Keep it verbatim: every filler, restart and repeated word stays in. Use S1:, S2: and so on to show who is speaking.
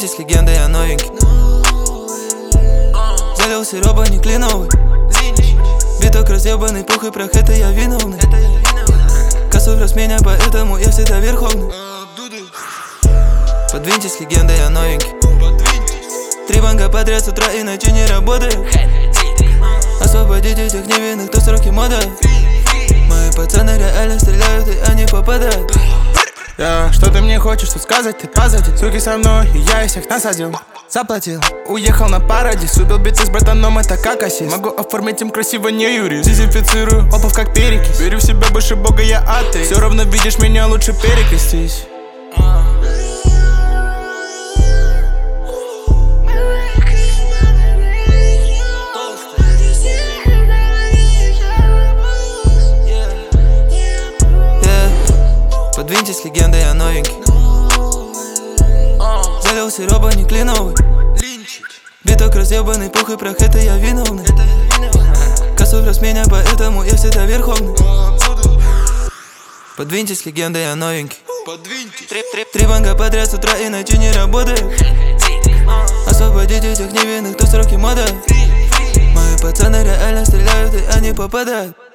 S1: Подвиньтесь, легенда, я новенький. Залил сиропа не кленовый. Биток разъебанный, пух и прах, это я виновный. Косой раз меня, поэтому я всегда верховный. Подвиньтесь, легенда, я новенький. Три банка подряд с утра, иначе не работает. Освободите тех невинных, кто сроки мода. Мои пацаны реально стреляют, и они попадают.
S2: Yeah, что ты мне хочешь тут сказать? Ты позади, суки со мной, и я их всех насадил. Заплатил, уехал на парадис. Убил биты с братаном, это как ассист. Могу оформить им красиво, не юрист. Дезинфицирую опов как перекись. Верю в себя больше бога, я атеист. Все равно видишь меня, лучше перекрестись.
S1: Подвиньтесь, легенда, я новенький. Залил сиропа не кленовый. Биток разъебанный, пух и прах, это я виновный. Косой раз меня, поэтому я всегда верховный. Подвиньтесь, легенда, я новенький. Три банка подряд с утра, иначе не работает. Освободите тех невинных, кто сроки мода. Мои пацаны реально стреляют, и они попадают.